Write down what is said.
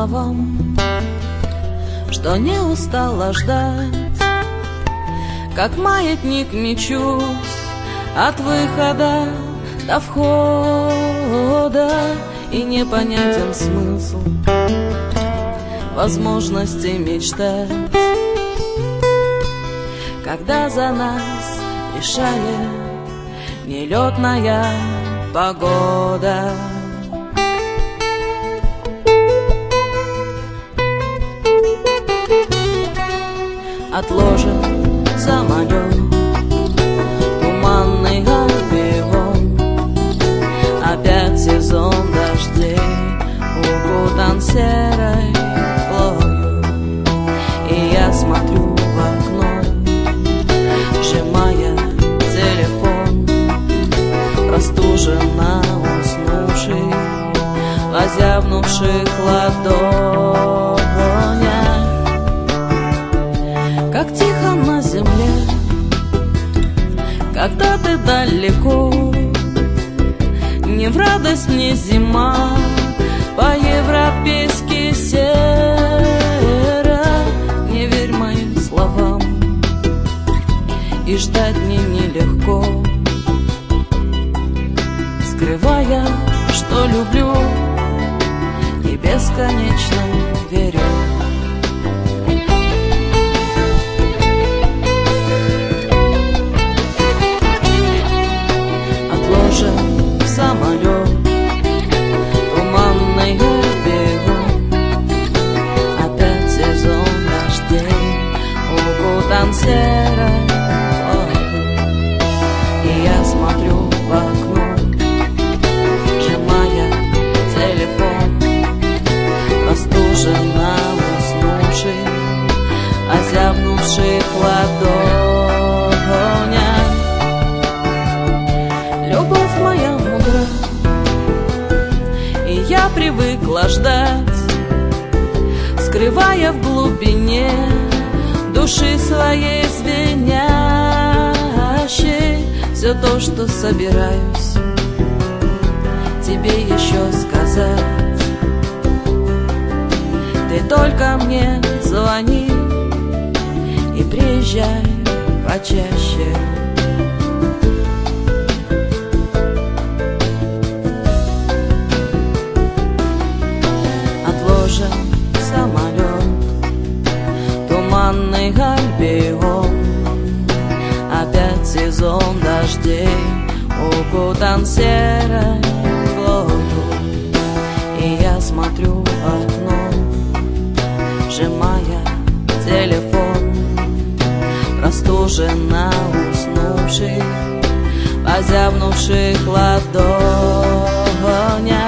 словам, что не устала ждать, как маятник мечусь от выхода до входа, и непонятен смысл возможности мечтать, когда за нас решали нелетная погода. Отложен самолет, туманный Альбион, опять сезон дождей, укутан серой плою, и я смотрю в окно, сжимая телефон, простуженно уснувший, озябнувших ладонях. Как тихо на земле, когда ты далеко, не в радость мне зима, по-европейски серо. Не верь моим словам, и ждать мне нелегко, скрывая, что люблю, и бесконечно верю. Самолет, туманный Альбион, опять сезон дождей, укутан серой плою, и я смотрю в окно, сжимая телефон, простуженно уснувший, озябнувших ладонях. Любовь моя мудра, и я привыкла ждать, скрывая в глубине души своей звенящей все то, что собираюсь тебе еще сказать. Ты только мне звони и приезжай почаще. Самолет, туманный Альбион, опять сезон дождей, укутан серой мглою, и я смотрю в окно, сжимая телефон, простуженно уснувший, озябнувших ладонях.